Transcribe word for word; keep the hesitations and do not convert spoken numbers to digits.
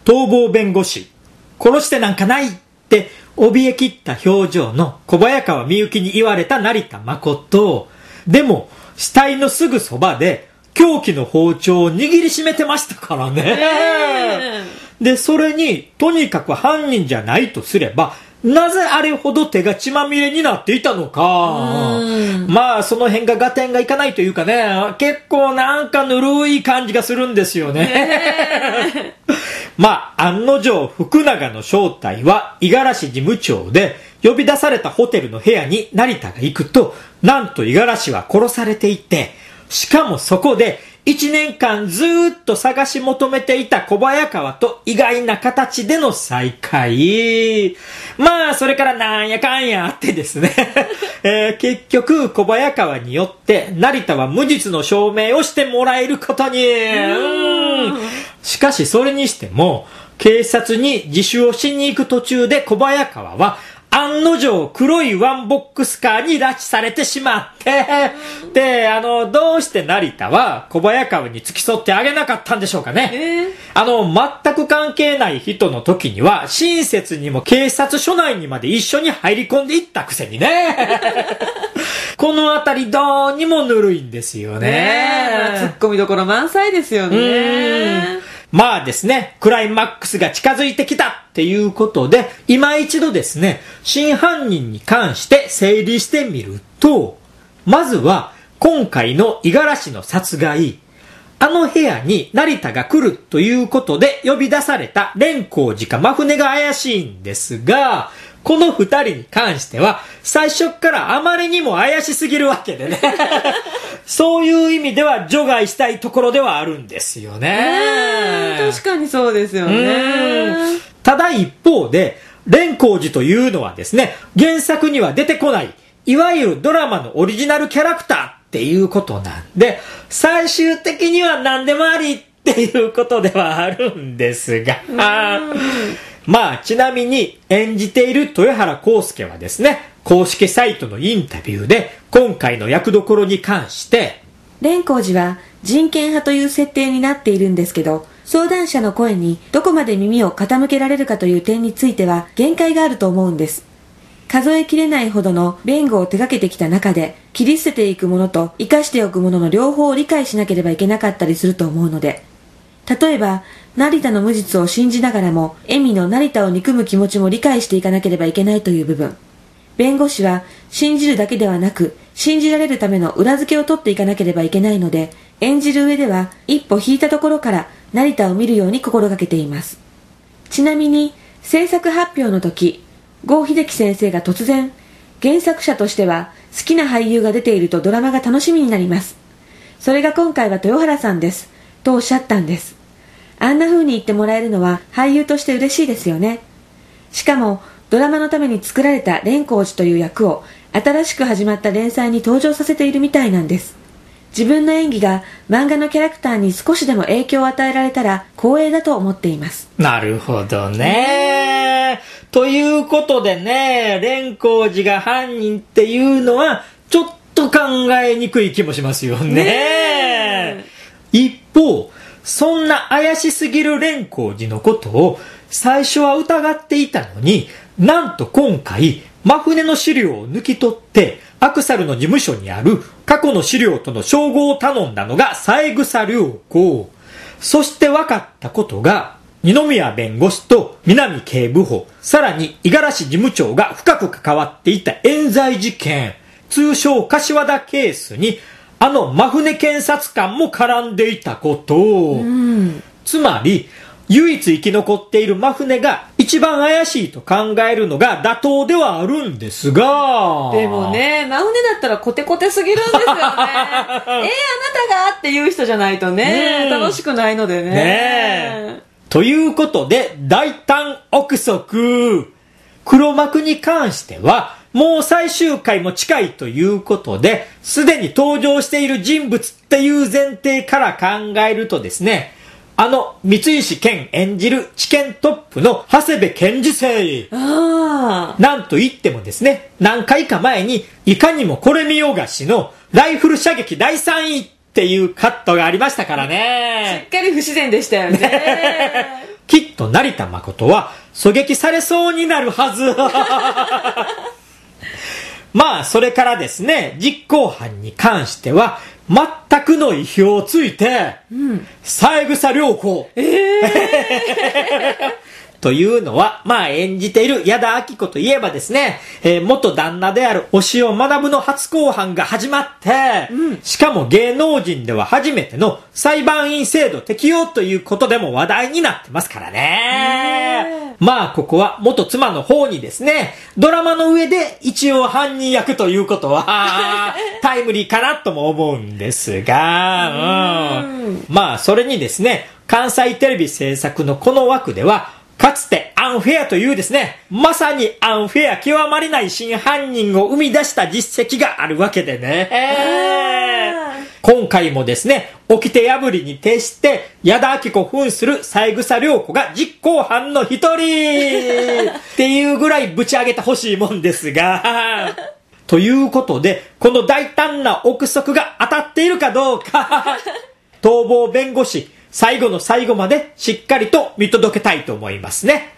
逃亡弁護士、殺してなんかないって怯えきった表情の小早川みゆきに言われた成田誠。でも死体のすぐそばで凶器の包丁を握りしめてましたからね。で、それにとにかく犯人じゃないとすれば、なぜあれほど手が血まみれになっていたのか。まあその辺が合点がいかないというかね、結構なんかぬるい感じがするんですよね。まあ案の定福永の正体は五十嵐事務長で、呼び出されたホテルの部屋に成田が行くと、なんと五十嵐は殺されていて、しかもそこで一年間ずーっと探し求めていた小早川と意外な形での再会。まあそれからなんやかんやあってですね、えー、結局小早川によって成田は無実の証明をしてもらえることに。うん。しかしそれにしても警察に自首をしに行く途中で小早川は案の定黒いワンボックスカーに拉致されてしまって、で、あの、どうして成田は小早川に付き添ってあげなかったんでしょうかね。えー、あの、全く関係ない人の時には、親切にも警察署内にまで一緒に入り込んでいったくせにね。このあたりどうにもぬるいんですよね。 ねえ、まあ、ツッコミどころ満載ですよね。 まあですね、クライマックスが近づいてきたっていうことで、今一度ですね、真犯人に関して整理してみると、まずは今回の五十嵐の殺害、あの部屋に成田が来るということで呼び出された蓮光寺か真船が怪しいんですが、この二人に関しては最初からあまりにも怪しすぎるわけでね。そういう意味では除外したいところではあるんですよね。 確かにそうですよね。 ただ一方で蓮光寺というのはですね、原作には出てこないいわゆるドラマのオリジナルキャラクターっていうことなんで、最終的には何でもありっていうことではあるんですが、まあちなみに演じている豊原康介はですね、公式サイトのインタビューで今回の役どころに関して、 蓮光寺は人権派という設定になっているんですけど、相談者の声にどこまで耳を傾けられるかという点については限界があると思うんです。数えきれないほどの弁護を手掛けてきた中で、切り捨てていくものと生かしておくものの両方を理解しなければいけなかったりすると思うので、例えば成田の無実を信じながらも恵美の成田を憎む気持ちも理解していかなければいけないという部分、弁護士は信じるだけではなく信じられるための裏付けを取っていかなければいけないので、演じる上では一歩引いたところから成田を見るように心がけています。ちなみに制作発表の時、郷秀樹先生が突然、原作者としては好きな俳優が出ているとドラマが楽しみになります、それが今回は豊原さんですとおっしゃったんです。あんな風に言ってもらえるのは俳優として嬉しいですよね。しかもドラマのために作られた蓮光寺という役を新しく始まった連載に登場させているみたいなんです。自分の演技が漫画のキャラクターに少しでも影響を与えられたら光栄だと思っています。 なるほどね。ということでね、蓮光寺が犯人っていうのはちょっと考えにくい気もしますよね。ね一方、そんな怪しすぎる蓮光寺のことを最初は疑っていたのに、なんと今回真船の資料を抜き取ってアクサルの事務所にある過去の資料との照合を頼んだのが三枝良子。そして分かったことが、二宮弁護士と南警部補、さらに五十嵐事務長が深く関わっていた冤罪事件、通称柏田ケースにあの真船検察官も絡んでいたこと。うん、つまり唯一生き残っている真船が一番怪しいと考えるのが妥当ではあるんですが、 でもね、真船だったらコテコテすぎるんですよね。えー、あなたがっていう人じゃないとね、楽しくないのでね。 ねということで大胆憶測、黒幕に関してはもう最終回も近いということで、すでに登場している人物っていう前提から考えるとですね、あの三石健演じる地検トップの長谷部健二生、あなんと言ってもですね、何回か前にいかにもこれ見よがしのライフル射撃だいさんいっていうカットがありましたからね。 しっかり不自然でしたよね。 きっと成田誠は狙撃されそうになるはず。まあ、それからですね、実行犯に関しては、全くの意表をついて、うん、三枝涼子。えーというのは、まあ演じている矢田亜希子といえばですね、えー、元旦那である押尾学の初公判が始まって、うん、しかも芸能人では初めての裁判員制度適用ということでも話題になってますからね。まあここは元妻の方にですね、ドラマの上で一応犯人役ということはタイムリーかなとも思うんですが、うん、まあそれにですね、関西テレビ制作のこの枠では、かつてアンフェアというですね、まさにアンフェア極まりない真犯人を生み出した実績があるわけでね。今回もですね、掟破りに徹して矢田亜希子扮する三枝涼子が実行犯の一人っていうぐらいぶち上げてほしいもんですが。ということで、この大胆な憶測が当たっているかどうか、逃亡弁護士、最後の最後までしっかりと見届けたいと思いますね。